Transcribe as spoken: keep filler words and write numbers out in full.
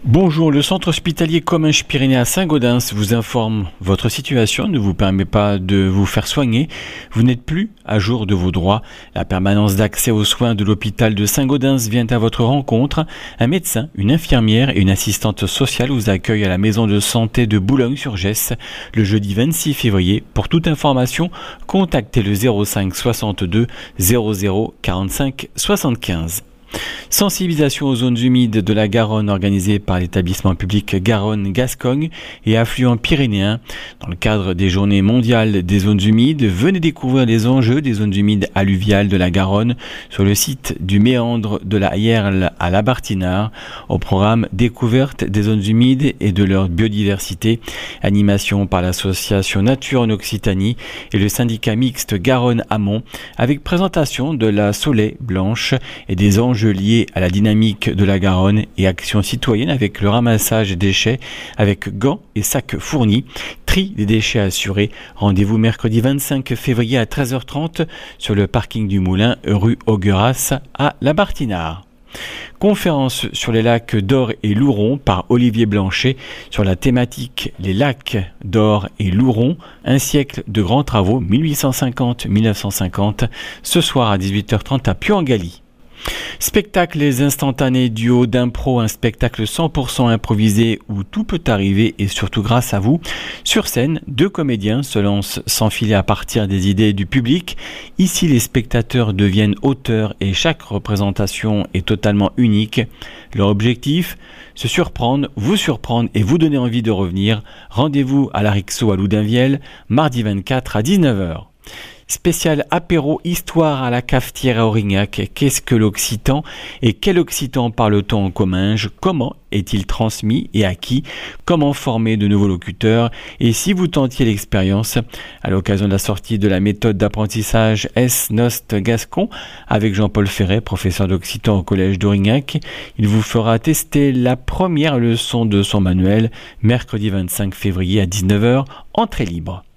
Bonjour, le centre hospitalier Comminges Pyrénées à Saint-Gaudens vous informe. Votre situation ne vous permet pas de vous faire soigner. Vous n'êtes plus à jour de vos droits. La permanence d'accès aux soins de l'hôpital de Saint-Gaudens vient à votre rencontre. Un médecin, une infirmière et une assistante sociale vous accueillent à la maison de santé de Boulogne-sur-Gesse le jeudi vingt-six février. Pour toute information, contactez le zéro cinq soixante-deux zéro zéro quarante-cinq soixante-quinze. Sensibilisation aux zones humides de la Garonne organisée par l'établissement public Garonne-Gascogne et affluents pyrénéens. Dans le cadre des journées mondiales des zones humides, venez découvrir les enjeux des zones humides alluviales de la Garonne sur le site du méandre de la Hierle à la Bartinard. Au programme découverte des zones humides et de leur biodiversité, animation par l'association Nature en Occitanie et le syndicat mixte Garonne-Amont avec présentation de la Soleil blanche et des enjeux liés à la dynamique de la Garonne et action citoyenne avec le ramassage des déchets avec gants et sacs fournis, tri des déchets assurés. Rendez-vous mercredi vingt-cinq février à treize heures trente sur le parking du Moulin, rue Auguras à La Bartinard. Conférence sur les lacs d'Or et Louron par Olivier Blanchet sur la thématique Les lacs d'Or et Louron, un siècle de grands travaux mille huit cent cinquante à mille neuf cent cinquante, ce soir à dix-huit heures trente à Puangali. Spectacle Les Instantanés, duo d'impro, un spectacle cent pour cent improvisé où tout peut arriver et surtout grâce à vous. Sur scène, deux comédiens se lancent sans filer à partir des idées du public. Ici, les spectateurs deviennent auteurs et chaque représentation est totalement unique. Leur objectif, se surprendre, vous surprendre et vous donner envie de revenir. Rendez-vous à l'Arixo à Loudunvielle, mardi vingt-quatre à dix-neuf heures. Spécial apéro histoire à la cafetière à Aurignac. Qu'est-ce que l'occitan et quel occitan parle-t-on en Comminges? Comment est-il transmis et à qui? Comment former de nouveaux locuteurs? Et si vous tentiez l'expérience à l'occasion de la sortie de la méthode d'apprentissage S-Nost Gascon avec Jean-Paul Ferret, professeur d'occitan au collège d'Aurignac, il vous fera tester la première leçon de son manuel mercredi vingt-cinq février à dix-neuf heures, entrée libre.